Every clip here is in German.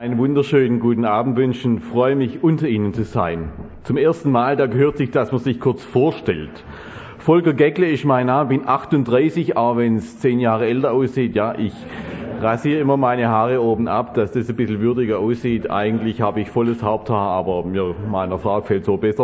Einen wunderschönen guten Abend wünschen, freue mich, unter Ihnen zu sein. Zum ersten Mal, da gehört sich, dass man sich kurz vorstellt. Volker Geckle ist mein Name, bin 38, auch wenn es 10 Jahre älter aussieht. Ja, ich rasiere immer meine Haare oben ab, dass das ein bisschen würdiger aussieht. Eigentlich habe ich volles Haupthaar, aber meiner Frau gefällt so besser.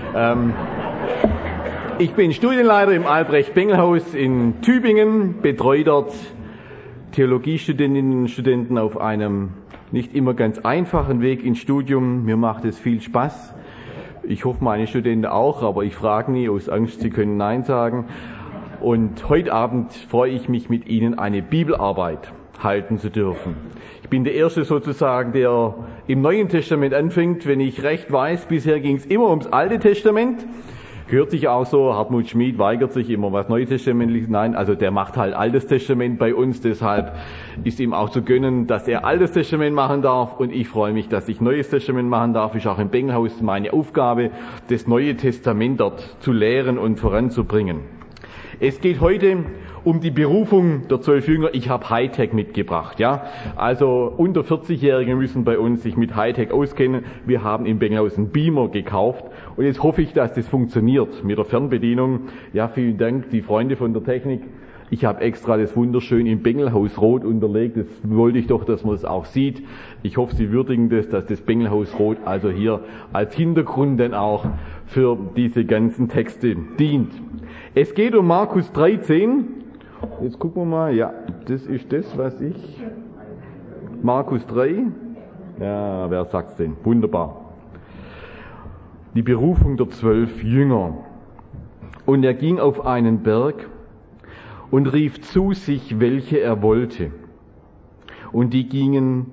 Ich bin Studienleiter im Albrecht-Bengel-Haus in Tübingen, betreue dort Theologiestudentinnen und Studenten auf einem nicht immer ganz einfachen Weg ins Studium. Mir macht es viel Spaß. Ich hoffe, meine Studenten auch, aber ich frage nie aus Angst, sie können Nein sagen. Und heute Abend freue ich mich, mit Ihnen eine Bibelarbeit halten zu dürfen. Ich bin der Erste sozusagen, der im Neuen Testament anfängt. Wenn ich recht weiß, bisher ging es immer ums Alte Testament. Gehört sich auch so, Hartmut Schmid weigert sich immer was Neutestamentliches. Nein, also der macht halt Altes Testament bei uns, deshalb ist ihm auch zu gönnen, dass er Altes Testament machen darf, und ich freue mich, dass ich Neues Testament machen darf. Ist auch im Bengelhaus meine Aufgabe, das Neue Testament dort zu lehren und voranzubringen. Es geht heute um die Berufung der 12 Jünger. Ich habe Hightech mitgebracht, ja. Also unter 40-Jährige müssen bei uns sich mit Hightech auskennen. Wir haben im Bengelhaus einen Beamer gekauft und jetzt hoffe ich, dass das funktioniert mit der Fernbedienung. Ja, vielen Dank, die Freunde von der Technik. Ich habe extra das wunderschön im Bengelhaus rot unterlegt. Das wollte ich doch, dass man es auch sieht. Ich hoffe, Sie würdigen das, dass das Bengelhaus rot also hier als Hintergrund dann auch für diese ganzen Texte dient. Es geht um Markus 13. Jetzt gucken wir mal. Ja, das ist das, was ich... Markus 3. Ja, wer sagt's denn? Wunderbar. Die Berufung der 12 Jünger. Und er ging auf einen Berg und rief zu sich, welche er wollte. Und die gingen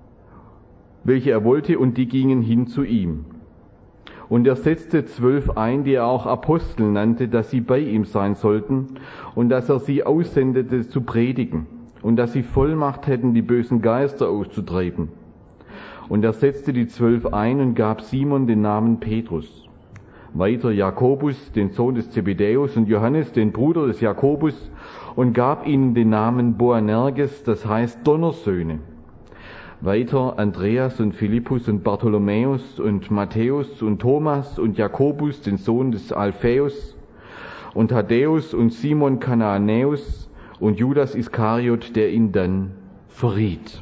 hin zu ihm. Und er setzte 12 ein, die er auch Apostel nannte, dass sie bei ihm sein sollten und dass er sie aussendete zu predigen und dass sie Vollmacht hätten, die bösen Geister auszutreiben. Und er setzte die 12 ein und gab Simon den Namen Petrus, weiter Jakobus, den Sohn des Zebedäus, und Johannes, den Bruder des Jakobus, und gab ihnen den Namen Boanerges, das heißt Donnersöhne. Weiter Andreas und Philippus und Bartholomäus und Matthäus und Thomas und Jakobus, den Sohn des Alphaeus, und Thaddäus und Simon Kananäus und Judas Iskariot, der ihn dann verriet.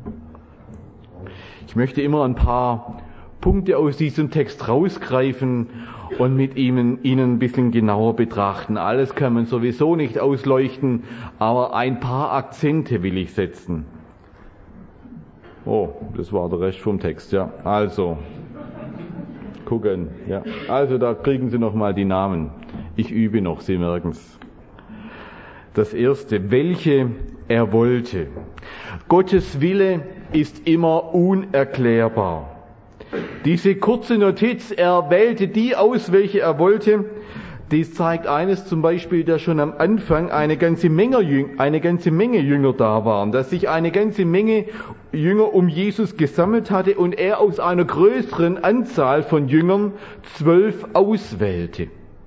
Ich möchte immer ein paar Punkte aus diesem Text rausgreifen und mit Ihnen ein bisschen genauer betrachten. Alles kann man sowieso nicht ausleuchten, aber ein paar Akzente will ich setzen. Oh, das war der Rest vom Text, ja. Also, gucken, ja. Also, da kriegen Sie nochmal die Namen. Ich übe noch, Sie merken's. Das erste, welche er wollte. Gottes Wille ist immer unerklärbar. Diese kurze Notiz, er wählte die aus, welche er wollte, dies zeigt eines zum Beispiel, dass schon am Anfang eine ganze Menge Jünger da waren, dass sich eine ganze Menge Jünger um Jesus gesammelt hatte und er aus einer größeren Anzahl von Jüngern 12 auswählte.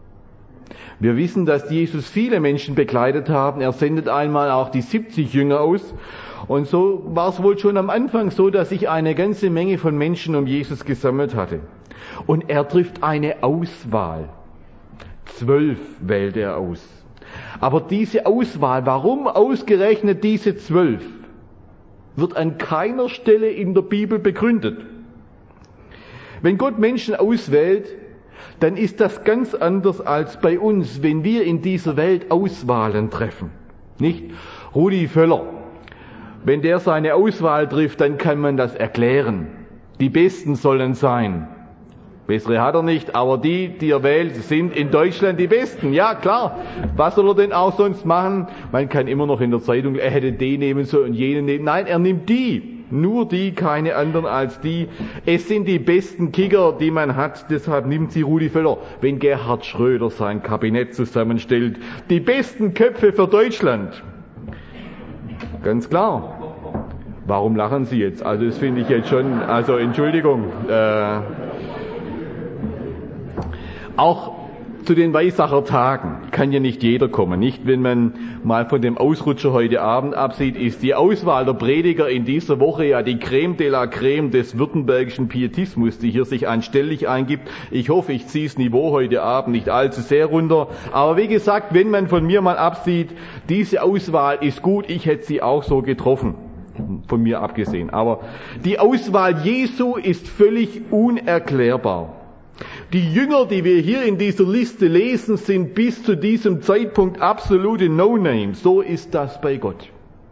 Wir wissen, dass Jesus viele Menschen begleitet haben. Er sendet einmal auch die 70 Jünger aus. Und so war es wohl schon am Anfang so, dass sich eine ganze Menge von Menschen um Jesus gesammelt hatte. Und er trifft eine Auswahl. 12 wählt er aus. Aber diese Auswahl, warum ausgerechnet diese 12, wird an keiner Stelle in der Bibel begründet. Wenn Gott Menschen auswählt, dann ist das ganz anders als bei uns, wenn wir in dieser Welt Auswahlen treffen. Nicht? Rudi Völler, wenn der seine Auswahl trifft, dann kann man das erklären. Die Besten sollen sein. Bessere hat er nicht, aber die er wählt, sind in Deutschland die Besten. Ja, klar. Was soll er denn auch sonst machen? Man kann immer noch in der Zeitung, er hätte den nehmen sollen und jenen nehmen. Nein, er nimmt die. Nur die, keine anderen als die. Es sind die besten Kicker, die man hat. Deshalb nimmt sie Rudi Völler, wenn Gerhard Schröder sein Kabinett zusammenstellt. Die besten Köpfe für Deutschland. Ganz klar. Warum lachen Sie jetzt? Also das finde ich jetzt schon, also Entschuldigung. Auch zu den Weissacher Tagen kann ja nicht jeder kommen. Nicht, wenn man mal von dem Ausrutscher heute Abend absieht, ist die Auswahl der Prediger in dieser Woche ja die Creme de la Creme des württembergischen Pietismus, die hier sich anstellig eingibt. Ich hoffe, ich ziehe das Niveau heute Abend nicht allzu sehr runter. Aber wie gesagt, wenn man von mir mal absieht, diese Auswahl ist gut. Ich hätte sie auch so getroffen. Von mir abgesehen. Aber die Auswahl Jesu ist völlig unerklärbar. Die Jünger, die wir hier in dieser Liste lesen, sind bis zu diesem Zeitpunkt absolute No-Names. So ist das bei Gott.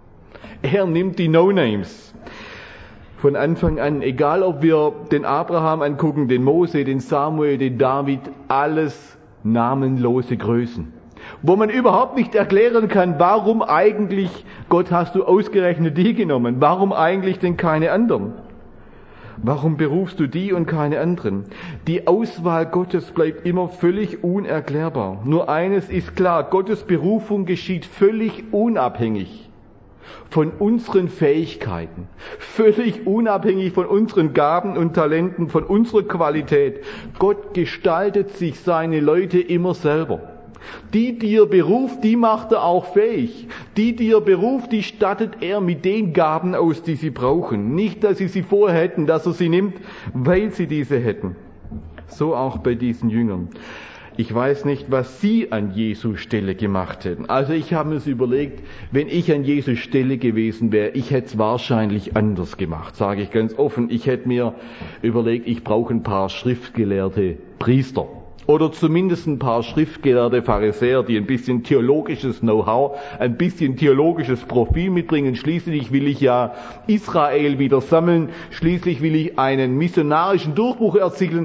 Er nimmt die No-Names von Anfang an. Egal, ob wir den Abraham angucken, den Mose, den Samuel, den David, alles namenlose Größen. Wo man überhaupt nicht erklären kann, warum eigentlich, Gott, hast du ausgerechnet die genommen? Warum eigentlich denn keine anderen? Warum berufst du die und keine anderen? Die Auswahl Gottes bleibt immer völlig unerklärbar. Nur eines ist klar, Gottes Berufung geschieht völlig unabhängig von unseren Fähigkeiten, völlig unabhängig von unseren Gaben und Talenten, von unserer Qualität. Gott gestaltet sich seine Leute immer selber. Die er beruft, die macht er auch fähig. Die er beruft, die stattet er mit den Gaben aus, die sie brauchen. Nicht, dass sie vorher hätten, dass er sie nimmt, weil sie diese hätten. So auch bei diesen Jüngern. Ich weiß nicht, was sie an Jesu Stelle gemacht hätten. Also ich habe mir es überlegt, wenn ich an Jesu Stelle gewesen wäre, ich hätte es wahrscheinlich anders gemacht, sage ich ganz offen. Ich hätte mir überlegt, ich brauche ein paar schriftgelehrte Priester. Oder zumindest ein paar schriftgelehrte Pharisäer, die ein bisschen theologisches Know-how, ein bisschen theologisches Profil mitbringen. Schließlich will ich ja Israel wieder sammeln. Schließlich will ich einen missionarischen Durchbruch erzielen.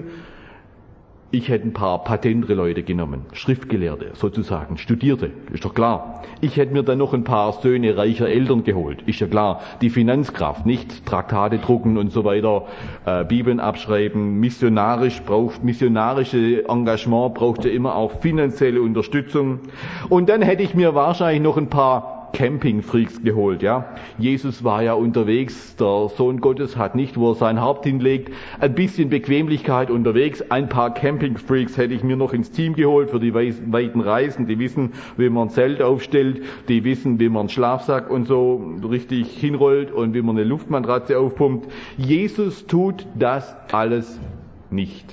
Ich hätte ein paar patentere Leute genommen, Schriftgelehrte sozusagen, Studierte, ist doch klar. Ich hätte mir dann noch ein paar Söhne reicher Eltern geholt, ist ja klar. Die Finanzkraft, nicht Traktate drucken und so weiter, Bibeln abschreiben, missionarische Engagement braucht ja immer auch finanzielle Unterstützung. Und dann hätte ich mir wahrscheinlich noch ein paar Campingfreaks geholt, ja. Jesus war ja unterwegs, der Sohn Gottes hat nicht, wo er sein Haupt hinlegt, ein bisschen Bequemlichkeit unterwegs. Ein paar Campingfreaks hätte ich mir noch ins Team geholt für die weiten Reisen. Die wissen, wie man ein Zelt aufstellt, die wissen, wie man einen Schlafsack und so richtig hinrollt und wie man eine Luftmatratze aufpumpt. Jesus tut das alles nicht.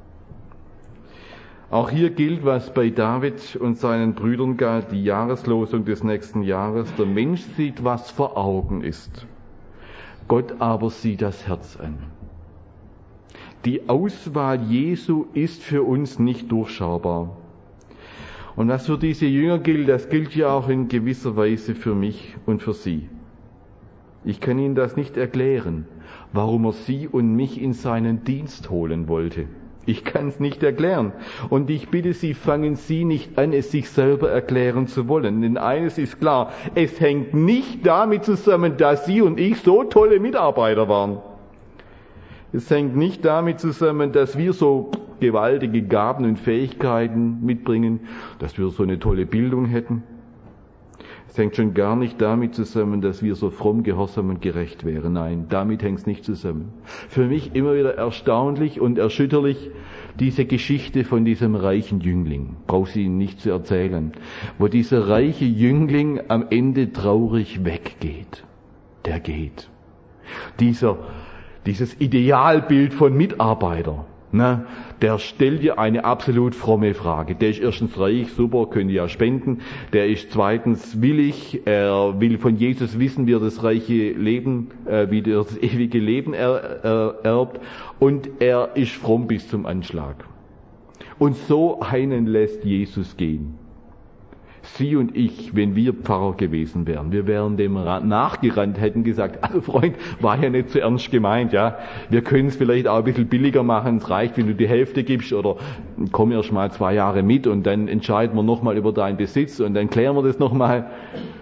Auch hier gilt, was bei David und seinen Brüdern galt, die Jahreslosung des nächsten Jahres. Der Mensch sieht, was vor Augen ist. Gott aber sieht das Herz an. Die Auswahl Jesu ist für uns nicht durchschaubar. Und was für diese Jünger gilt, das gilt ja auch in gewisser Weise für mich und für sie. Ich kann Ihnen das nicht erklären, warum er sie und mich in seinen Dienst holen wollte. Ich kann es nicht erklären. Und ich bitte Sie, fangen Sie nicht an, es sich selber erklären zu wollen. Denn eines ist klar, es hängt nicht damit zusammen, dass Sie und ich so tolle Mitarbeiter waren. Es hängt nicht damit zusammen, dass wir so gewaltige Gaben und Fähigkeiten mitbringen, dass wir so eine tolle Bildung hätten. Es hängt schon gar nicht damit zusammen, dass wir so fromm, gehorsam und gerecht wären. Nein, damit hängt es nicht zusammen. Für mich immer wieder erstaunlich und erschütterlich diese Geschichte von diesem reichen Jüngling. Brauche sie Ihnen nicht zu erzählen. Wo dieser reiche Jüngling am Ende traurig weggeht. Der geht. Dieses Idealbild von Mitarbeiter. Na, der stellt dir eine absolut fromme Frage. Der ist erstens reich, super, könnte ja spenden. Der ist zweitens willig, er will von Jesus wissen, wie er das reiche Leben, wie er das ewige Leben erbt. Und er ist fromm bis zum Anschlag. Und so einen lässt Jesus gehen. Sie und ich, wenn wir Pfarrer gewesen wären, wir wären dem nachgerannt, hätten gesagt, also Freund, war ja nicht so ernst gemeint, ja. Wir können es vielleicht auch ein bisschen billiger machen, es reicht, wenn du die Hälfte gibst oder komm erst mal 2 Jahre mit und dann entscheiden wir nochmal über deinen Besitz und dann klären wir das nochmal.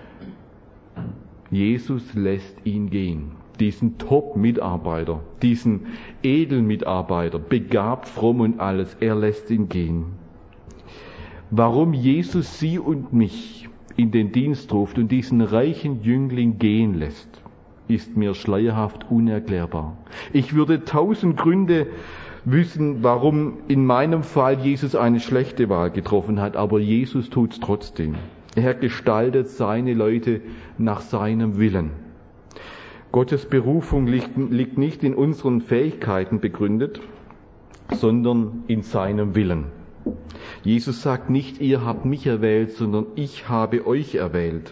Jesus lässt ihn gehen. Diesen Top-Mitarbeiter, diesen Edelmitarbeiter, begabt, fromm und alles, er lässt ihn gehen. Warum Jesus Sie und mich in den Dienst ruft und diesen reichen Jüngling gehen lässt, ist mir schleierhaft unerklärbar. Ich würde 1000 Gründe wissen, warum in meinem Fall Jesus eine schlechte Wahl getroffen hat, aber Jesus tut's trotzdem. Er gestaltet seine Leute nach seinem Willen. Gottes Berufung liegt nicht in unseren Fähigkeiten begründet, sondern in seinem Willen. Jesus sagt nicht, ihr habt mich erwählt, sondern ich habe euch erwählt.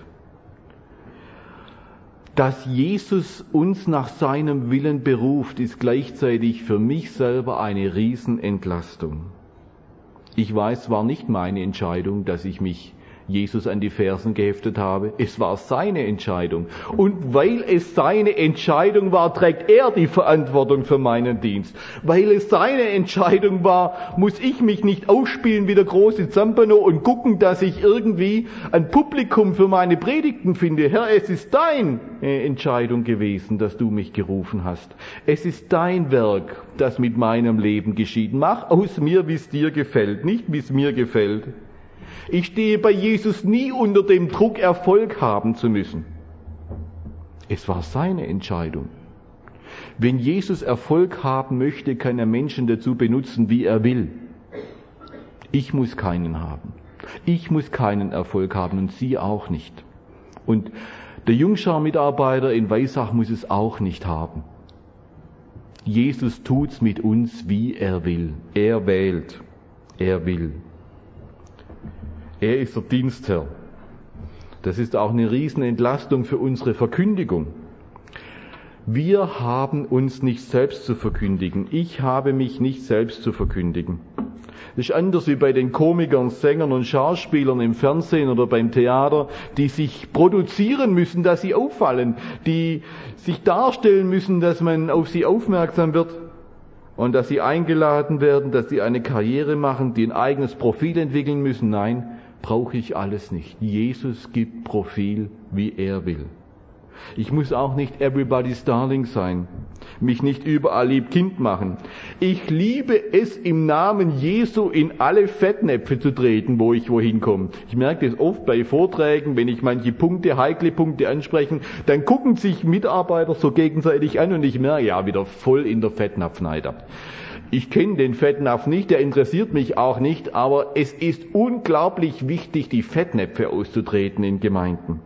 Dass Jesus uns nach seinem Willen beruft, ist gleichzeitig für mich selber eine Riesenentlastung. Ich weiß, es war nicht meine Entscheidung, dass ich mich Jesus an die Fersen geheftet habe. Es war seine Entscheidung. Und weil es seine Entscheidung war, trägt er die Verantwortung für meinen Dienst. Weil es seine Entscheidung war, muss ich mich nicht ausspielen wie der große Zampano und gucken, dass ich irgendwie ein Publikum für meine Predigten finde. Herr, es ist deine Entscheidung gewesen, dass du mich gerufen hast. Es ist dein Werk, das mit meinem Leben geschieht. Mach aus mir, wie es dir gefällt, nicht wie es mir gefällt. Ich stehe bei Jesus nie unter dem Druck, Erfolg haben zu müssen. Es war seine Entscheidung. Wenn Jesus Erfolg haben möchte, kann er Menschen dazu benutzen, wie er will. Ich muss keinen haben. Ich muss keinen Erfolg haben und Sie auch nicht. Und der Jungschar-Mitarbeiter in Weissach muss es auch nicht haben. Jesus tut's mit uns, wie er will. Er wählt. Er will. Er ist der Dienstherr. Das ist auch eine Riesenentlastung für unsere Verkündigung. Wir haben uns nicht selbst zu verkündigen. Ich habe mich nicht selbst zu verkündigen. Das ist anders wie bei den Komikern, Sängern und Schauspielern im Fernsehen oder beim Theater, die sich produzieren müssen, dass sie auffallen, die sich darstellen müssen, dass man auf sie aufmerksam wird und dass sie eingeladen werden, dass sie eine Karriere machen, die ein eigenes Profil entwickeln müssen. Nein, brauche ich alles nicht. Jesus gibt Profil, wie er will. Ich muss auch nicht everybody's darling sein, mich nicht überall lieb Kind machen. Ich liebe es, im Namen Jesu in alle Fettnäpfe zu treten, wo ich wohin komme. Ich merke das oft bei Vorträgen, wenn ich manche Punkte, heikle Punkte anspreche, dann gucken sich Mitarbeiter so gegenseitig an und ich merke, ja, wieder voll in der Fettnapfneider. Ich kenne den Fettnapf nicht, der interessiert mich auch nicht, aber es ist unglaublich wichtig, die Fettnäpfe auszutreten in Gemeinden.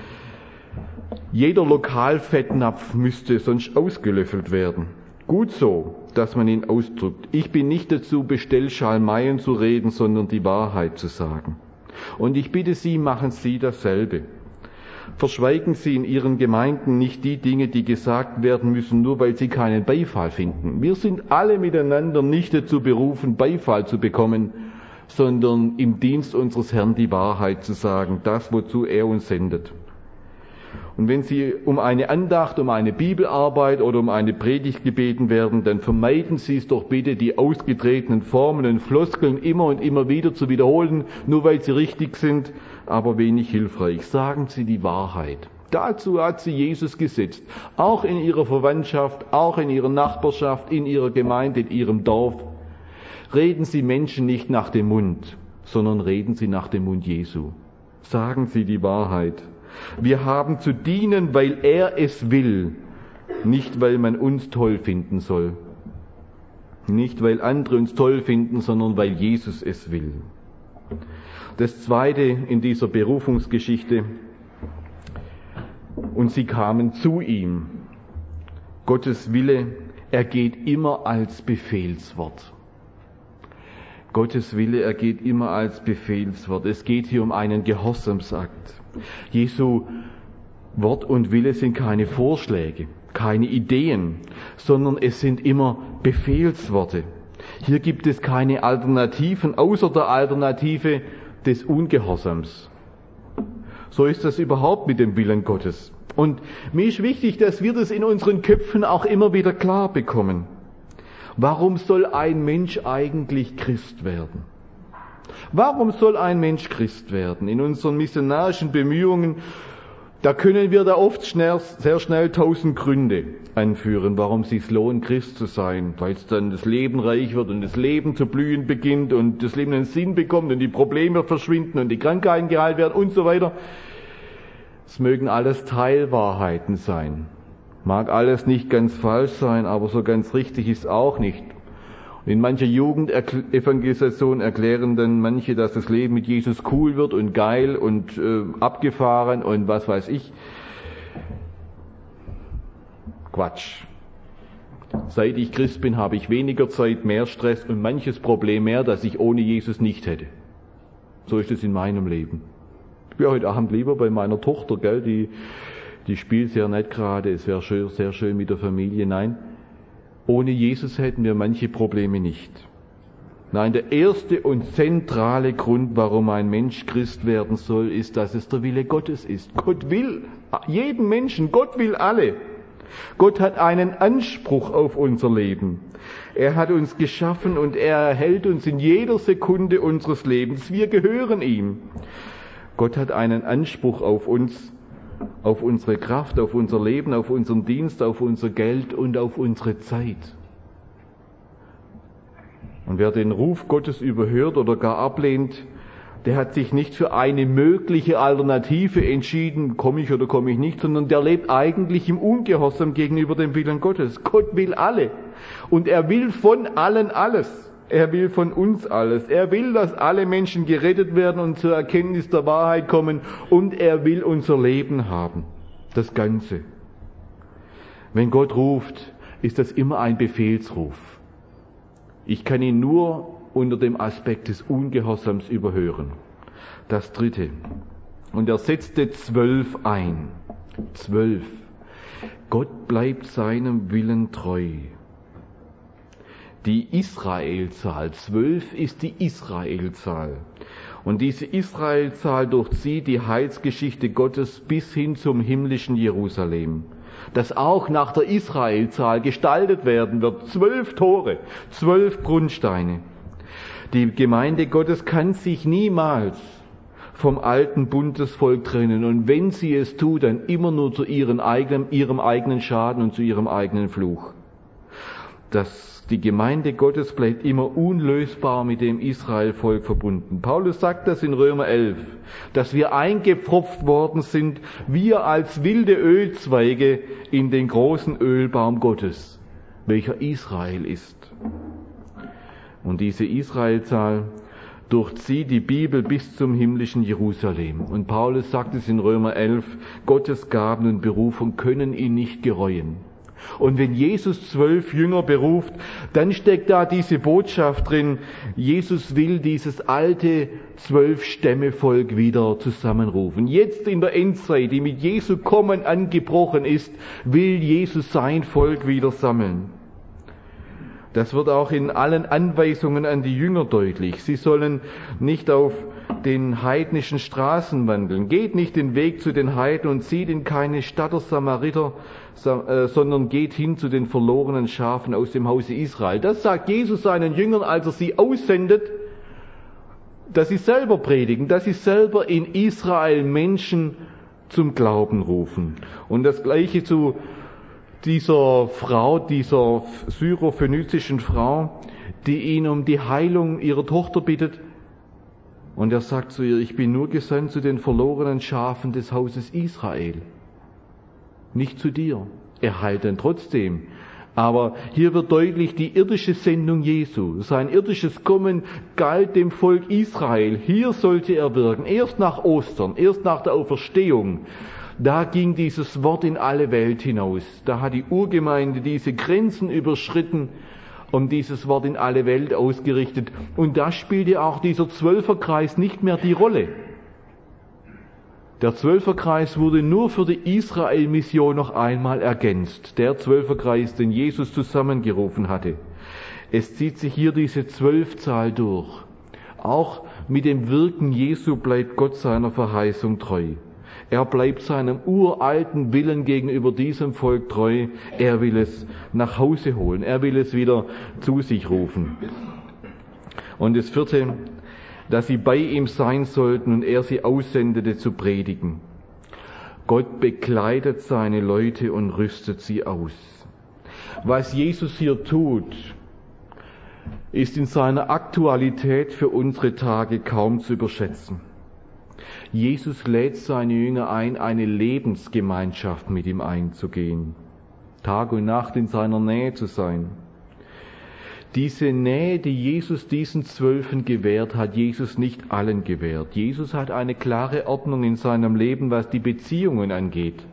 Jeder Lokalfettnapf müsste sonst ausgelöffelt werden. Gut so, dass man ihn ausdrückt. Ich bin nicht dazu bestellt, Schalmeien zu reden, sondern die Wahrheit zu sagen. Und ich bitte Sie, machen Sie dasselbe. Verschweigen Sie in Ihren Gemeinden nicht die Dinge, die gesagt werden müssen, nur weil Sie keinen Beifall finden. Wir sind alle miteinander nicht dazu berufen, Beifall zu bekommen, sondern im Dienst unseres Herrn die Wahrheit zu sagen, das, wozu er uns sendet. Und wenn Sie um eine Andacht, um eine Bibelarbeit oder um eine Predigt gebeten werden, dann vermeiden Sie es doch bitte, die ausgetretenen Formeln und Floskeln immer und immer wieder zu wiederholen, nur weil sie richtig sind, aber wenig hilfreich. Sagen Sie die Wahrheit. Dazu hat Sie Jesus gesetzt. Auch in Ihrer Verwandtschaft, auch in Ihrer Nachbarschaft, in Ihrer Gemeinde, in Ihrem Dorf. Reden Sie Menschen nicht nach dem Mund, sondern reden Sie nach dem Mund Jesu. Sagen Sie die Wahrheit. Wir haben zu dienen, weil er es will, nicht weil man uns toll finden soll. Nicht weil andere uns toll finden, sondern weil Jesus es will. Das Zweite in dieser Berufungsgeschichte: und sie kamen zu ihm. Gottes Wille, er geht immer als Befehlswort. Gottes Wille, er geht immer als Befehlswort. Es geht hier um einen Gehorsamsakt. Jesu Wort und Wille sind keine Vorschläge, keine Ideen, sondern es sind immer Befehlsworte. Hier gibt es keine Alternativen außer der Alternative des Ungehorsams. So ist das überhaupt mit dem Willen Gottes. Und mir ist wichtig, dass wir das in unseren Köpfen auch immer wieder klar bekommen. Warum soll ein Mensch eigentlich Christ werden? Warum soll ein Mensch Christ werden? In unseren missionarischen Bemühungen, da können wir da oft sehr schnell 1000 Gründe anführen, warum es sich lohnt, Christ zu sein. Weil es dann das Leben reich wird und das Leben zu blühen beginnt und das Leben einen Sinn bekommt und die Probleme verschwinden und die Krankheiten geheilt werden und so weiter. Es mögen alles Teilwahrheiten sein. Mag alles nicht ganz falsch sein, aber so ganz richtig ist auch nicht. In mancher Jugendevangelisation erklären dann manche, dass das Leben mit Jesus cool wird und geil und abgefahren und was weiß ich. Quatsch. Seit ich Christ bin, habe ich weniger Zeit, mehr Stress und manches Problem mehr, das ich ohne Jesus nicht hätte. So ist es in meinem Leben. Ich bin heute Abend lieber bei meiner Tochter, gell? Die spielt sehr nett gerade, es wäre schön, sehr schön mit der Familie. Nein, ohne Jesus hätten wir manche Probleme nicht. Nein, der erste und zentrale Grund, warum ein Mensch Christ werden soll, ist, dass es der Wille Gottes ist. Gott will jeden Menschen, Gott will alle. Gott hat einen Anspruch auf unser Leben. Er hat uns geschaffen und er erhält uns in jeder Sekunde unseres Lebens. Wir gehören ihm. Gott hat einen Anspruch auf uns, auf unsere Kraft, auf unser Leben, auf unseren Dienst, auf unser Geld und auf unsere Zeit. Und wer den Ruf Gottes überhört oder gar ablehnt, der hat sich nicht für eine mögliche Alternative entschieden, komme ich oder komme ich nicht, sondern der lebt eigentlich im Ungehorsam gegenüber dem Willen Gottes. Gott will alle. Und er will von allen alles. Er will von uns alles. Er will, dass alle Menschen gerettet werden und zur Erkenntnis der Wahrheit kommen. Und er will unser Leben haben. Das Ganze. Wenn Gott ruft, ist das immer ein Befehlsruf. Ich kann ihn nur unter dem Aspekt des Ungehorsams überhören. Das dritte. Und er setzte 12 ein. 12. Gott bleibt seinem Willen treu. Die Israelzahl, 12 ist die Israelzahl. Und diese Israelzahl durchzieht die Heilsgeschichte Gottes bis hin zum himmlischen Jerusalem, das auch nach der Israelzahl gestaltet werden wird. 12 Tore, 12 Grundsteine. Die Gemeinde Gottes kann sich niemals vom alten Bundesvolk trennen. Und wenn sie es tut, dann immer nur zu ihrem eigenen Schaden und zu ihrem eigenen Fluch. Die Gemeinde Gottes bleibt immer unlösbar mit dem Israelvolk verbunden. Paulus sagt das in Römer 11, dass wir eingepfropft worden sind, wir als wilde Ölzweige in den großen Ölbaum Gottes, welcher Israel ist. Und diese Israelzahl durchzieht die Bibel bis zum himmlischen Jerusalem. Und Paulus sagt es in Römer 11, Gottes Gaben und Berufung können ihn nicht gereuen. Und wenn Jesus 12 Jünger beruft, dann steckt da diese Botschaft drin, Jesus will dieses alte 12-Stämme-Volk wieder zusammenrufen. Jetzt in der Endzeit, die mit Jesu Kommen angebrochen ist, will Jesus sein Volk wieder sammeln. Das wird auch in allen Anweisungen an die Jünger deutlich. Sie sollen nicht auf den heidnischen Straßen wandeln. Geht nicht den Weg zu den Heiden und zieht in keine Stadt der Samariter, sondern geht hin zu den verlorenen Schafen aus dem Hause Israel. Das sagt Jesus seinen Jüngern, als er sie aussendet, dass sie selber predigen, dass sie selber in Israel Menschen zum Glauben rufen. Und das Gleiche zu dieser Frau, dieser syrophönizischen Frau, die ihn um die Heilung ihrer Tochter bittet. Und er sagt zu ihr, ich bin nur gesandt zu den verlorenen Schafen des Hauses Israel. Nicht zu dir. Er heilt dann trotzdem. Aber hier wird deutlich die irdische Sendung Jesu. Sein irdisches Kommen galt dem Volk Israel. Hier sollte er wirken. Erst nach Ostern, erst nach der Auferstehung. Da ging dieses Wort in alle Welt hinaus. Da hat die Urgemeinde diese Grenzen überschritten und dieses Wort in alle Welt ausgerichtet. Und da spielte auch dieser Zwölferkreis nicht mehr die Rolle. Der Zwölferkreis wurde nur für die Israel-Mission noch einmal ergänzt. Der Zwölferkreis, den Jesus zusammengerufen hatte. Es zieht sich hier diese 12-Zahl durch. Auch mit dem Wirken Jesu bleibt Gott seiner Verheißung treu. Er bleibt seinem uralten Willen gegenüber diesem Volk treu. Er will es nach Hause holen. Er will es wieder zu sich rufen. Und das vierte, dass sie bei ihm sein sollten und er sie aussendete zu predigen. Gott bekleidet seine Leute und rüstet sie aus. Was Jesus hier tut, ist in seiner Aktualität für unsere Tage kaum zu überschätzen. Jesus lädt seine Jünger ein, eine Lebensgemeinschaft mit ihm einzugehen, Tag und Nacht in seiner Nähe zu sein. Diese Nähe, die Jesus diesen 12 gewährt, hat Jesus nicht allen gewährt. Jesus hat eine klare Ordnung in seinem Leben, was die Beziehungen angeht.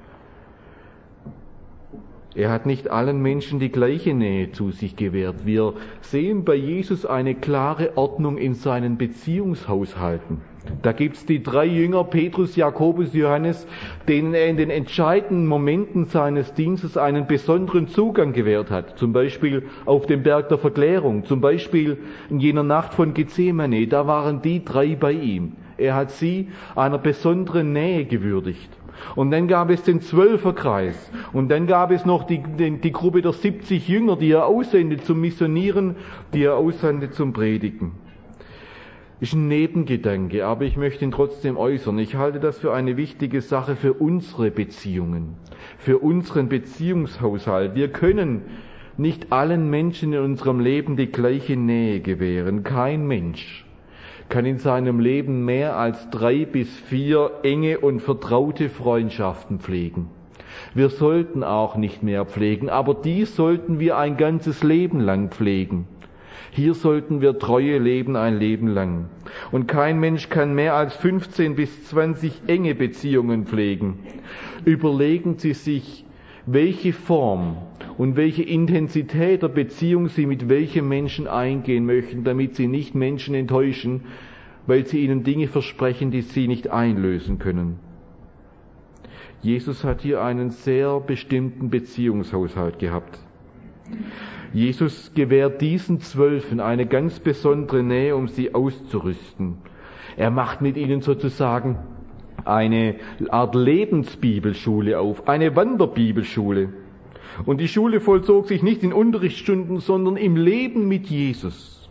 Er hat nicht allen Menschen die gleiche Nähe zu sich gewährt. Wir sehen bei Jesus eine klare Ordnung in seinen Beziehungshaushalten. Da gibt's die 3 Jünger, Petrus, Jakobus, Johannes, denen er in den entscheidenden Momenten seines Dienstes einen besonderen Zugang gewährt hat. Zum Beispiel auf dem Berg der Verklärung, zum Beispiel in jener Nacht von Gethsemane, da waren die 3 bei ihm. Er hat sie einer besonderen Nähe gewürdigt. Und dann gab es den 12er-Kreis. Und dann gab es noch die Gruppe der 70 Jünger, die er aussendet zum Missionieren, die er aussendet zum Predigen. Ist ein Nebengedanke, aber ich möchte ihn trotzdem äußern. Ich halte das für eine wichtige Sache für unsere Beziehungen, für unseren Beziehungshaushalt. Wir können nicht allen Menschen in unserem Leben die gleiche Nähe gewähren. Kein Mensch kann in seinem Leben mehr als 3 bis 4 enge und vertraute Freundschaften pflegen. Wir sollten auch nicht mehr pflegen, aber die sollten wir ein ganzes Leben lang pflegen. Hier sollten wir Treue leben ein Leben lang. Und kein Mensch kann mehr als 15 bis 20 enge Beziehungen pflegen. Überlegen Sie sich, welche Form und welche Intensität der Beziehung Sie mit welchem Menschen eingehen möchten, damit Sie nicht Menschen enttäuschen, weil sie ihnen Dinge versprechen, die sie nicht einlösen können. Jesus hat hier einen sehr bestimmten Beziehungshaushalt gehabt. Jesus gewährt diesen 12 eine ganz besondere Nähe, um sie auszurüsten. Er macht mit ihnen sozusagen eine Art Lebensbibelschule auf, eine Wanderbibelschule. Und die Schule vollzog sich nicht in Unterrichtsstunden, sondern im Leben mit Jesus.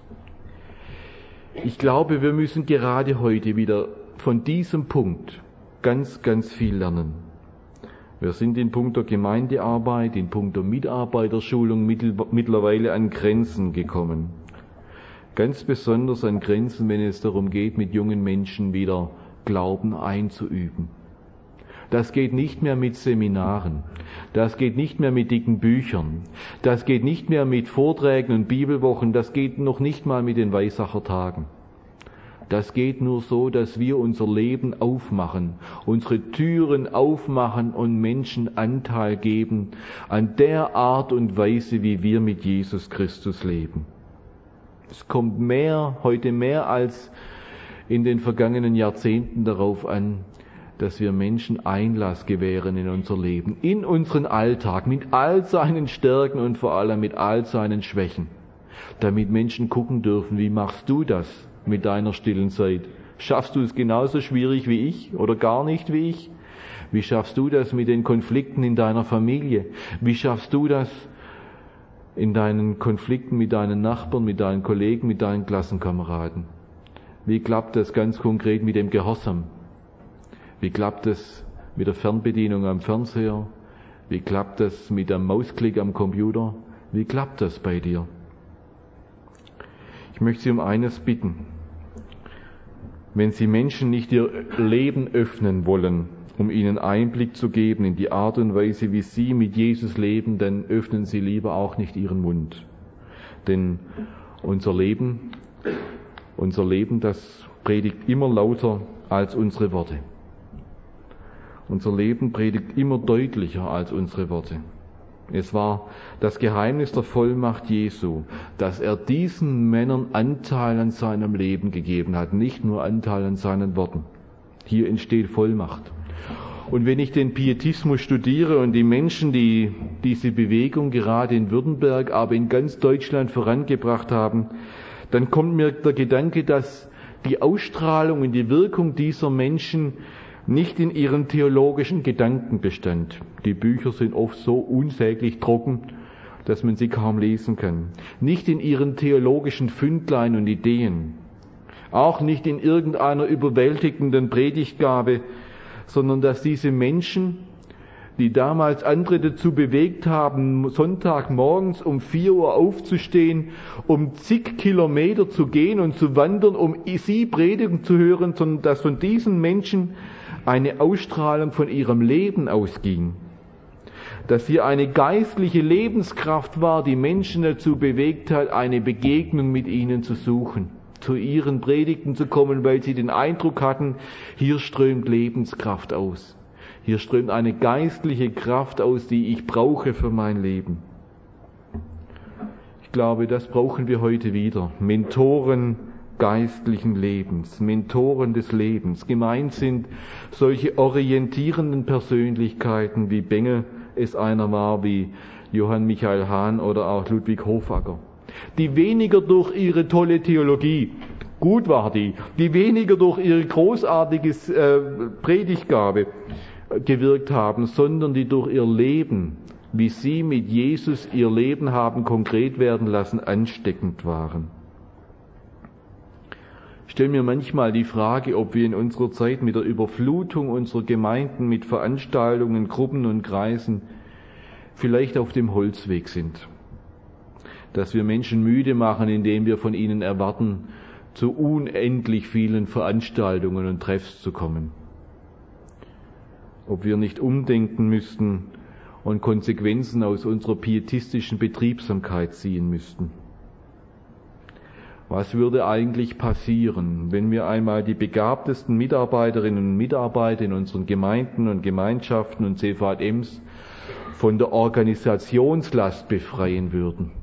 Ich glaube, wir müssen gerade heute wieder von diesem Punkt ganz, ganz viel lernen. Wir sind in puncto Gemeindearbeit, in puncto Mitarbeiterschulung mittlerweile an Grenzen gekommen. Ganz besonders an Grenzen, wenn es darum geht, mit jungen Menschen wieder Glauben einzuüben. Das geht nicht mehr mit Seminaren, das geht nicht mehr mit dicken Büchern, das geht nicht mehr mit Vorträgen und Bibelwochen, das geht noch nicht mal mit den Weissacher Tagen. Das geht nur so, dass wir unser Leben aufmachen, unsere Türen aufmachen und Menschen Anteil geben an der Art und Weise, wie wir mit Jesus Christus leben. Es kommt heute mehr als in den vergangenen Jahrzehnten darauf an, dass wir Menschen Einlass gewähren in unser Leben, in unseren Alltag, mit all seinen Stärken und vor allem mit all seinen Schwächen, damit Menschen gucken dürfen, wie machst du das mit deiner stillen Zeit? Schaffst du es genauso schwierig wie ich oder gar nicht wie ich? Wie schaffst du das mit den Konflikten in deiner Familie? Wie schaffst du das in deinen Konflikten mit deinen Nachbarn, mit deinen Kollegen, mit deinen Klassenkameraden? Wie klappt das ganz konkret mit dem Gehorsam? Wie klappt es mit der Fernbedienung am Fernseher? Wie klappt das mit dem Mausklick am Computer? Wie klappt das bei dir? Ich möchte Sie um eines bitten. Wenn Sie Menschen nicht ihr Leben öffnen wollen, um ihnen Einblick zu geben in die Art und Weise, wie sie mit Jesus leben, dann öffnen Sie lieber auch nicht Ihren Mund. Denn unser Leben, das predigt immer lauter als unsere Worte. Unser Leben predigt immer deutlicher als unsere Worte. Es war das Geheimnis der Vollmacht Jesu, dass er diesen Männern Anteil an seinem Leben gegeben hat, nicht nur Anteil an seinen Worten. Hier entsteht Vollmacht. Und wenn ich den Pietismus studiere und die Menschen, die diese Bewegung gerade in Württemberg, aber in ganz Deutschland vorangebracht haben, dann kommt mir der Gedanke, dass die Ausstrahlung und die Wirkung dieser Menschen nicht in ihren theologischen Gedanken bestand. Die Bücher sind oft so unsäglich trocken, dass man sie kaum lesen kann. Nicht in ihren theologischen Fündlein und Ideen. Auch nicht in irgendeiner überwältigenden Predigtgabe, sondern dass diese Menschen, die damals andere dazu bewegt haben, Sonntagmorgens um 4 Uhr aufzustehen, um zig Kilometer zu gehen und zu wandern, um sie predigen zu hören, sondern dass von diesen Menschen eine Ausstrahlung von ihrem Leben ausging. dass hier eine geistliche Lebenskraft war, die Menschen dazu bewegt hat, eine Begegnung mit ihnen zu suchen, zu ihren Predigten zu kommen, weil sie den Eindruck hatten, hier strömt Lebenskraft aus. Hier strömt eine geistliche Kraft aus, die ich brauche für mein Leben. Ich glaube, das brauchen wir heute wieder. Mentoren geistlichen Lebens, Mentoren des Lebens. Gemeint sind solche orientierenden Persönlichkeiten, wie Bengel es einer war, wie Johann Michael Hahn oder auch Ludwig Hofacker, die weniger durch ihre tolle Theologie, gut war die weniger durch ihre großartige Predigtgabe gewirkt haben, sondern die durch ihr Leben, wie sie mit Jesus ihr Leben haben konkret werden lassen, ansteckend waren. Ich stelle mir manchmal die Frage, ob wir in unserer Zeit mit der Überflutung unserer Gemeinden mit Veranstaltungen, Gruppen und Kreisen vielleicht auf dem Holzweg sind. Dass wir Menschen müde machen, indem wir von ihnen erwarten, zu unendlich vielen Veranstaltungen und Treffs zu kommen. Ob wir nicht umdenken müssten und Konsequenzen aus unserer pietistischen Betriebsamkeit ziehen müssten. Was würde eigentlich passieren, wenn wir einmal die begabtesten Mitarbeiterinnen und Mitarbeiter in unseren Gemeinden und Gemeinschaften und CVJMs von der Organisationslast befreien würden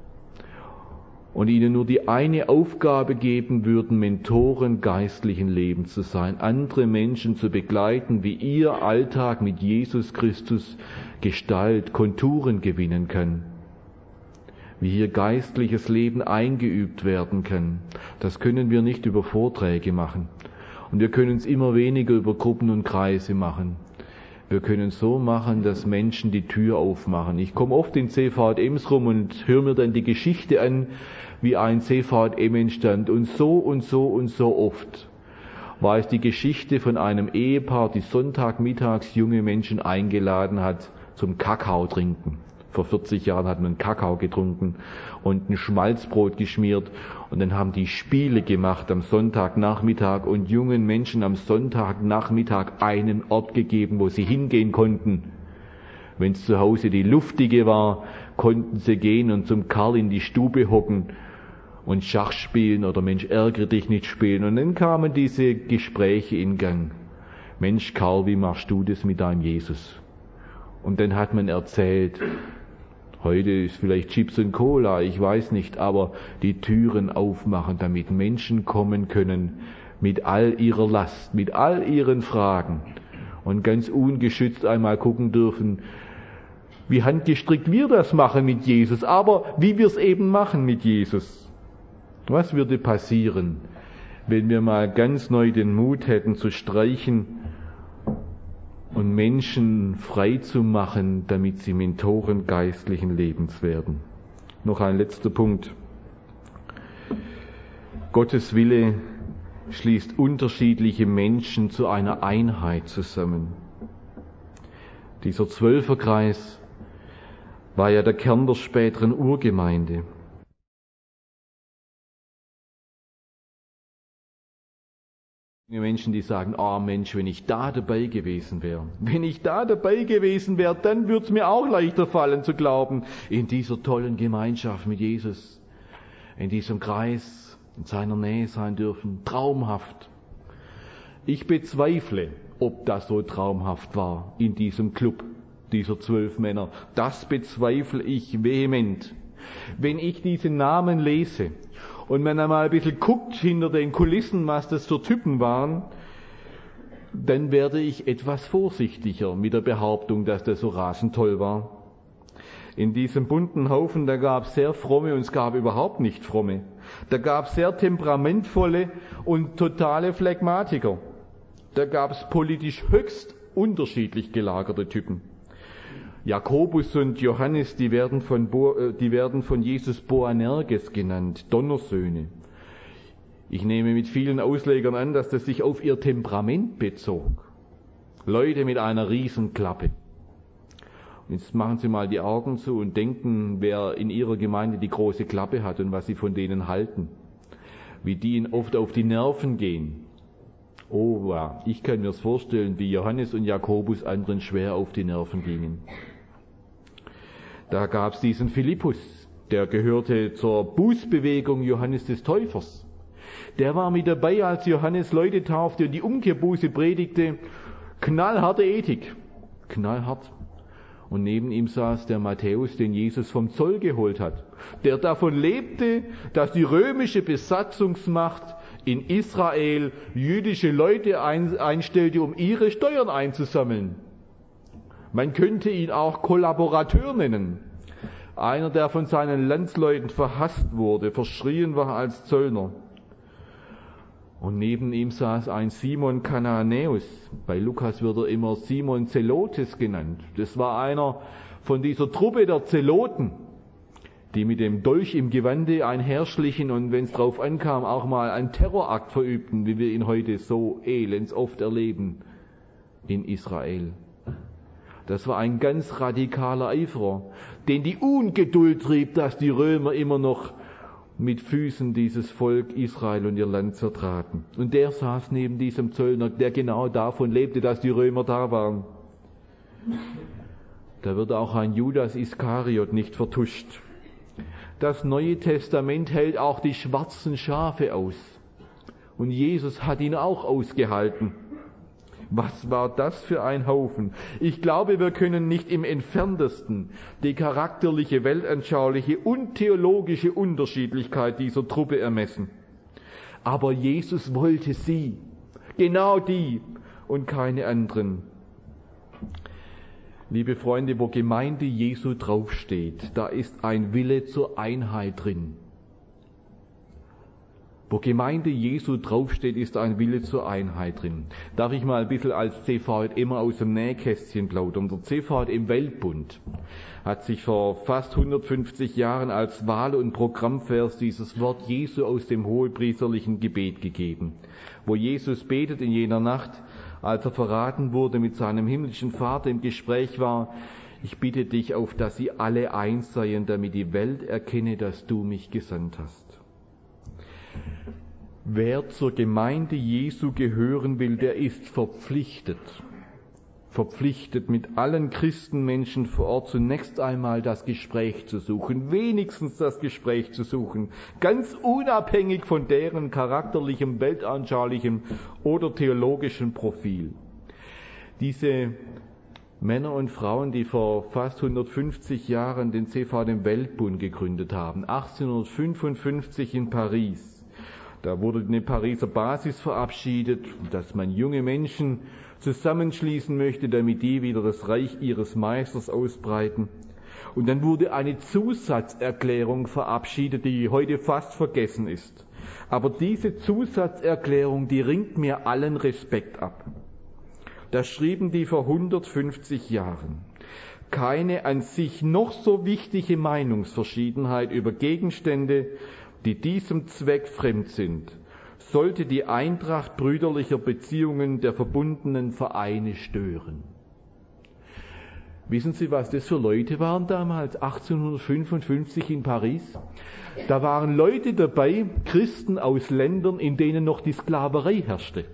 und ihnen nur die eine Aufgabe geben würden, Mentoren geistlichen Lebens zu sein, andere Menschen zu begleiten, wie ihr Alltag mit Jesus Christus Gestalt, Konturen gewinnen kann, wie hier geistliches Leben eingeübt werden kann. Das können wir nicht über Vorträge machen. Und wir können es immer weniger über Gruppen und Kreise machen. Wir können es so machen, dass Menschen die Tür aufmachen. Ich komme oft in CVJMs rum und höre mir dann die Geschichte an, wie ein CVJM entstand. Und so und so und so oft war es die Geschichte von einem Ehepaar, die sonntagmittags junge Menschen eingeladen hat zum Kakao trinken. Vor 40 Jahren hat man Kakao getrunken und ein Schmalzbrot geschmiert und dann haben die Spiele gemacht am Sonntagnachmittag und jungen Menschen am Sonntagnachmittag einen Ort gegeben, wo sie hingehen konnten. Wenn es zu Hause die luftige war, konnten sie gehen und zum Karl in die Stube hocken und Schach spielen oder Mensch, ärgere dich nicht spielen. Und dann kamen diese Gespräche in Gang. Mensch, Karl, wie machst du das mit deinem Jesus? Und dann hat man erzählt, heute ist vielleicht Chips und Cola, ich weiß nicht, aber die Türen aufmachen, damit Menschen kommen können mit all ihrer Last, mit all ihren Fragen und ganz ungeschützt einmal gucken dürfen, wie handgestrickt wir das machen mit Jesus, aber wie wir es eben machen mit Jesus. Was würde passieren, wenn wir mal ganz neu den Mut hätten zu streichen und Menschen frei zu machen, damit sie Mentoren geistlichen Lebens werden? Noch ein letzter Punkt. Gottes Wille schließt unterschiedliche Menschen zu einer Einheit zusammen. Dieser Zwölferkreis war ja der Kern der späteren Urgemeinde. Menschen, die sagen, Mensch, wenn ich da dabei gewesen wäre, dann würde es mir auch leichter fallen zu glauben, in dieser tollen Gemeinschaft mit Jesus, in diesem Kreis, in seiner Nähe sein dürfen. Traumhaft. Ich bezweifle, ob das so traumhaft war in diesem Club dieser 12 Männer. Das bezweifle ich vehement. Wenn ich diese Namen lese und man einmal ein bisschen guckt hinter den Kulissen, was das für Typen waren, dann werde ich etwas vorsichtiger mit der Behauptung, dass das so rasend toll war. In diesem bunten Haufen, da gab es sehr fromme und es gab überhaupt nicht fromme. Da gab es sehr temperamentvolle und totale Phlegmatiker. Da gab es politisch höchst unterschiedlich gelagerte Typen. Jakobus und Johannes, die werden von Jesus Boanerges genannt, Donnersöhne. Ich nehme mit vielen Auslegern an, dass das sich auf ihr Temperament bezog. Leute mit einer Riesenklappe. Jetzt machen Sie mal die Augen zu und denken, wer in Ihrer Gemeinde die große Klappe hat und was Sie von denen halten. Wie die Ihnen oft auf die Nerven gehen. Oh ja, ich kann mir's vorstellen, wie Johannes und Jakobus anderen schwer auf die Nerven gingen. Da gab es diesen Philippus, der gehörte zur Bußbewegung Johannes des Täufers. Der war mit dabei, als Johannes Leute taufte und die Umkehrbuße predigte. Knallharte Ethik, knallhart. Und neben ihm saß der Matthäus, den Jesus vom Zoll geholt hat, der davon lebte, dass die römische Besatzungsmacht in Israel jüdische Leute einstellte, um ihre Steuern einzusammeln. Man könnte ihn auch Kollaborateur nennen. Einer, der von seinen Landsleuten verhasst wurde, verschrien war als Zöllner. Und neben ihm saß ein Simon Kananäus. Bei Lukas wird er immer Simon Zelotes genannt. Das war einer von dieser Truppe der Zeloten, die mit dem Dolch im Gewande einherschlichen und, wenn es drauf ankam, auch mal einen Terrorakt verübten, wie wir ihn heute so elends oft erleben in Israel. Das war ein ganz radikaler Eiferer, den die Ungeduld trieb, dass die Römer immer noch mit Füßen dieses Volk Israel und ihr Land zertraten. Und der saß neben diesem Zöllner, der genau davon lebte, dass die Römer da waren. Da wird auch ein Judas Iskariot nicht vertuscht. Das Neue Testament hält auch die schwarzen Schafe aus. Und Jesus hat ihn auch ausgehalten. Was war das für ein Haufen? Ich glaube, wir können nicht im Entferntesten die charakterliche, weltanschauliche und theologische Unterschiedlichkeit dieser Truppe ermessen. Aber Jesus wollte sie, genau die und keine anderen. Liebe Freunde, wo Gemeinde Jesu draufsteht, da ist ein Wille zur Einheit drin. Wo Gemeinde Jesu draufsteht, ist ein Wille zur Einheit drin. Darf ich mal ein bisschen als CVJM immer aus dem Nähkästchen plaudern? Der CVJM Weltbund hat sich vor fast 150 Jahren als Wahl- und Programmvers dieses Wort Jesu aus dem hohepriesterlichen Gebet gegeben, wo Jesus betet in jener Nacht, als er verraten wurde, mit seinem himmlischen Vater im Gespräch war: Ich bitte dich, auf dass sie alle eins seien, damit die Welt erkenne, dass du mich gesandt hast. Wer zur Gemeinde Jesu gehören will, der ist verpflichtet mit allen Christenmenschen vor Ort zunächst einmal das Gespräch zu suchen, wenigstens das Gespräch zu suchen, ganz unabhängig von deren charakterlichem, weltanschaulichem oder theologischem Profil. Diese Männer und Frauen, die vor fast 150 Jahren den CVJM Weltbund gegründet haben, 1855 in Paris. Da wurde eine Pariser Basis verabschiedet, dass man junge Menschen zusammenschließen möchte, damit die wieder das Reich ihres Meisters ausbreiten. Und dann wurde eine Zusatzerklärung verabschiedet, die heute fast vergessen ist. Aber diese Zusatzerklärung, die ringt mir allen Respekt ab. Da schrieben die vor 150 Jahren: Keine an sich noch so wichtige Meinungsverschiedenheit über Gegenstände, die diesem Zweck fremd sind, sollte die Eintracht brüderlicher Beziehungen der verbundenen Vereine stören. Wissen Sie, was das für Leute waren damals, 1855 in Paris? Da waren Leute dabei, Christen aus Ländern, in denen noch die Sklaverei herrschte.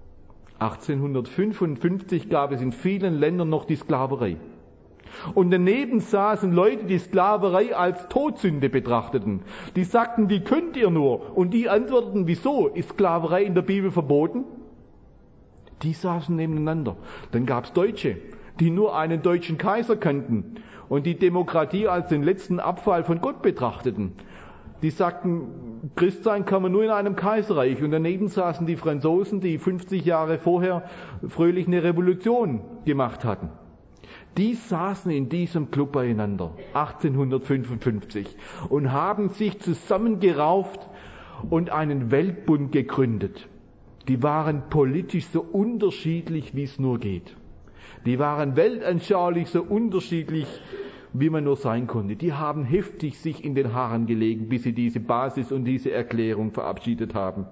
1855 gab es in vielen Ländern noch die Sklaverei. Und daneben saßen Leute, die Sklaverei als Todsünde betrachteten. Die sagten: Wie könnt ihr nur? Und die antworteten: Wieso? Ist Sklaverei in der Bibel verboten? Die saßen nebeneinander. Dann gab's Deutsche, die nur einen deutschen Kaiser kannten und die Demokratie als den letzten Abfall von Gott betrachteten. Die sagten, Christsein kann man nur in einem Kaiserreich. Und daneben saßen die Franzosen, die 50 Jahre vorher fröhlich eine Revolution gemacht hatten. Die saßen in diesem Club beieinander, 1855, und haben sich zusammengerauft und einen Weltbund gegründet. Die waren politisch so unterschiedlich, wie es nur geht. Die waren weltanschaulich so unterschiedlich, wie man nur sein konnte. Die haben heftig sich in den Haaren gelegen, bis sie diese Basis und diese Erklärung verabschiedet haben.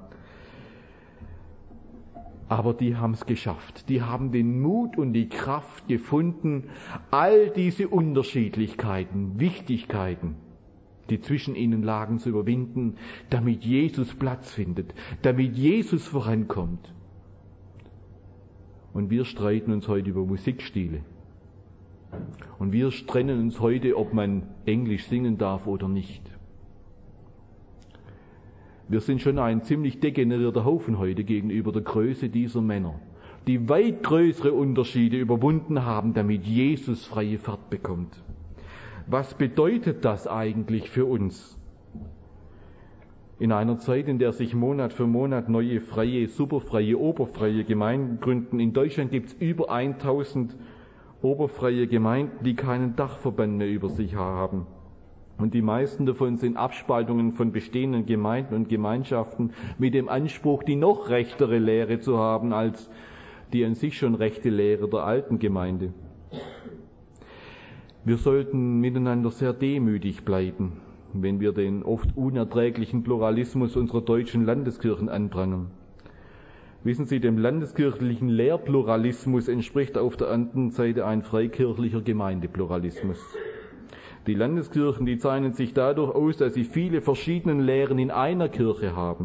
Aber die haben es geschafft. Die haben den Mut und die Kraft gefunden, all diese Unterschiedlichkeiten, Wichtigkeiten, die zwischen ihnen lagen, zu überwinden, damit Jesus Platz findet, damit Jesus vorankommt. Und wir streiten uns heute über Musikstile. Und wir trennen uns heute, ob man Englisch singen darf oder nicht. Wir sind schon ein ziemlich degenerierter Haufen heute gegenüber der Größe dieser Männer, die weit größere Unterschiede überwunden haben, damit Jesus freie Fahrt bekommt. Was bedeutet das eigentlich für uns? In einer Zeit, in der sich Monat für Monat neue freie, superfreie, oberfreie Gemeinden gründen. In Deutschland gibt es über 1000 oberfreie Gemeinden, die keinen Dachverband mehr über sich haben. Und die meisten davon sind Abspaltungen von bestehenden Gemeinden und Gemeinschaften mit dem Anspruch, die noch rechtere Lehre zu haben als die an sich schon rechte Lehre der alten Gemeinde. Wir sollten miteinander sehr demütig bleiben, wenn wir den oft unerträglichen Pluralismus unserer deutschen Landeskirchen anprangern. Wissen Sie, dem landeskirchlichen Lehrpluralismus entspricht auf der anderen Seite ein freikirchlicher Gemeindepluralismus. Die Landeskirchen, die zeichnen sich dadurch aus, dass sie viele verschiedene Lehren in einer Kirche haben.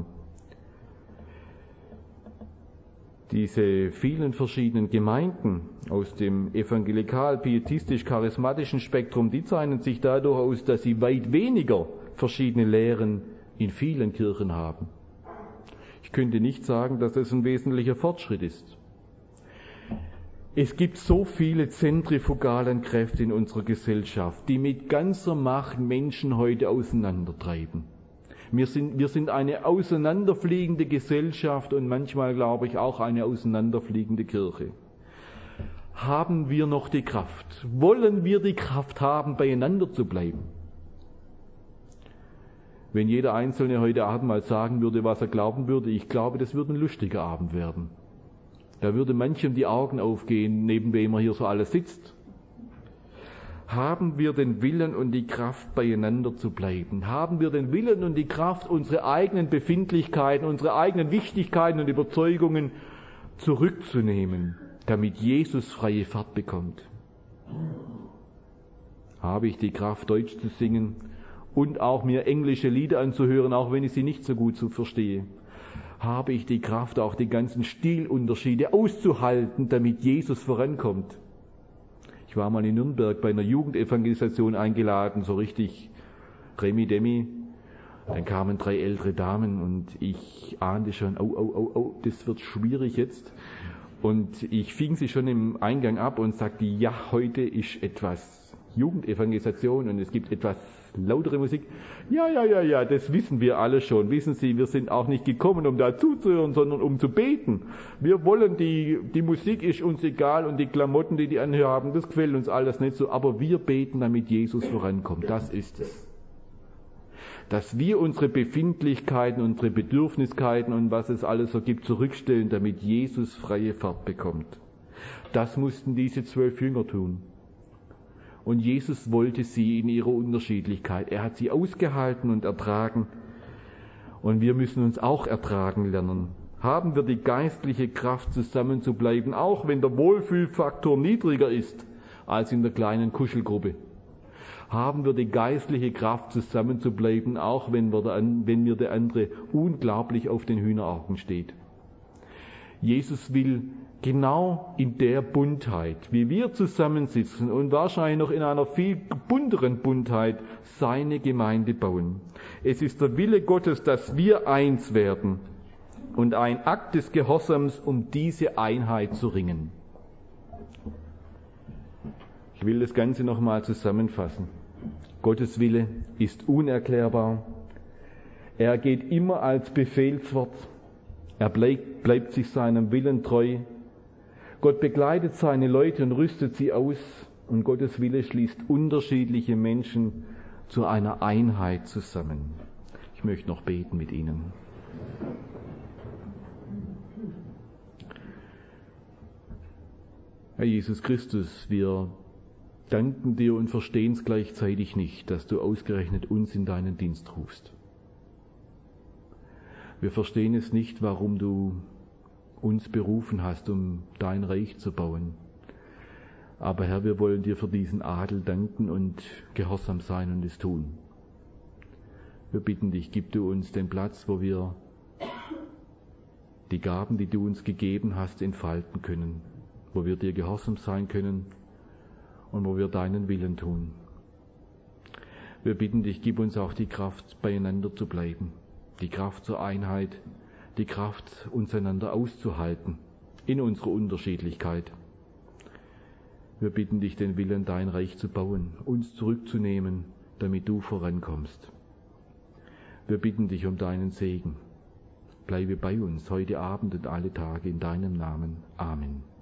Diese vielen verschiedenen Gemeinden aus dem evangelikal-pietistisch-charismatischen Spektrum, die zeichnen sich dadurch aus, dass sie weit weniger verschiedene Lehren in vielen Kirchen haben. Ich könnte nicht sagen, dass das ein wesentlicher Fortschritt ist. Es gibt so viele zentrifugale Kräfte in unserer Gesellschaft, die mit ganzer Macht Menschen heute auseinandertreiben. Wir sind eine auseinanderfliegende Gesellschaft und manchmal, glaube ich, auch eine auseinanderfliegende Kirche. Haben wir noch die Kraft? Wollen wir die Kraft haben, beieinander zu bleiben? Wenn jeder Einzelne heute Abend mal sagen würde, was er glauben würde, ich glaube, das würde ein lustiger Abend werden. Da würde manchem die Augen aufgehen, neben wem er hier so alles sitzt. Haben wir den Willen und die Kraft, beieinander zu bleiben? Haben wir den Willen und die Kraft, unsere eigenen Befindlichkeiten, unsere eigenen Wichtigkeiten und Überzeugungen zurückzunehmen, damit Jesus freie Fahrt bekommt? Habe ich die Kraft, Deutsch zu singen und auch mir englische Lieder anzuhören, auch wenn ich sie nicht so gut verstehe? Habe ich die Kraft, auch die ganzen Stilunterschiede auszuhalten, damit Jesus vorankommt? Ich war mal in Nürnberg bei einer Jugendevangelisation eingeladen, so richtig Remi-Demi. Dann kamen 3 ältere Damen und ich ahnte schon, das wird schwierig jetzt. Und ich fing sie schon im Eingang ab und sagte, ja, heute ist etwas Jugendevangelisation und es gibt etwas lautere Musik. Ja, das wissen wir alle schon. Wissen Sie, wir sind auch nicht gekommen, um da zuzuhören, sondern um zu beten. Wir wollen die Musik ist uns egal und die Klamotten, die anhaben, das gefällt uns alles nicht so, aber wir beten, damit Jesus vorankommt. Das ist es. Dass wir unsere Befindlichkeiten, unsere Bedürfniskeiten und was es alles so gibt, zurückstellen, damit Jesus freie Fahrt bekommt. Das mussten diese 12 Jünger tun. Und Jesus wollte sie in ihrer Unterschiedlichkeit. Er hat sie ausgehalten und ertragen. Und wir müssen uns auch ertragen lernen. Haben wir die geistliche Kraft, zusammenzubleiben, auch wenn der Wohlfühlfaktor niedriger ist als in der kleinen Kuschelgruppe? Haben wir die geistliche Kraft, zusammenzubleiben, auch wenn mir der andere unglaublich auf den Hühneraugen steht? Jesus will genau in der Buntheit, wie wir zusammensitzen und wahrscheinlich noch in einer viel bunteren Buntheit, seine Gemeinde bauen. Es ist der Wille Gottes, dass wir eins werden und ein Akt des Gehorsams, um diese Einheit zu ringen. Ich will das Ganze nochmal zusammenfassen. Gottes Wille ist unerklärbar. Er geht immer als Befehlswort. Er bleibt sich seinem Willen treu. Gott begleitet seine Leute und rüstet sie aus. Und Gottes Wille schließt unterschiedliche Menschen zu einer Einheit zusammen. Ich möchte noch beten mit Ihnen. Herr Jesus Christus, wir danken dir und verstehen es gleichzeitig nicht, dass du ausgerechnet uns in deinen Dienst rufst. Wir verstehen es nicht, warum du uns berufen hast, um dein Reich zu bauen. Aber Herr, wir wollen dir für diesen Adel danken und gehorsam sein und es tun. Wir bitten dich, gib du uns den Platz, wo wir die Gaben, die du uns gegeben hast, entfalten können, wo wir dir gehorsam sein können und wo wir deinen Willen tun. Wir bitten dich, gib uns auch die Kraft, beieinander zu bleiben, die Kraft zur Einheit, die Kraft, uns einander auszuhalten in unserer Unterschiedlichkeit. Wir bitten dich, den Willen, dein Reich zu bauen, uns zurückzunehmen, damit du vorankommst. Wir bitten dich um deinen Segen. Bleibe bei uns heute Abend und alle Tage in deinem Namen. Amen.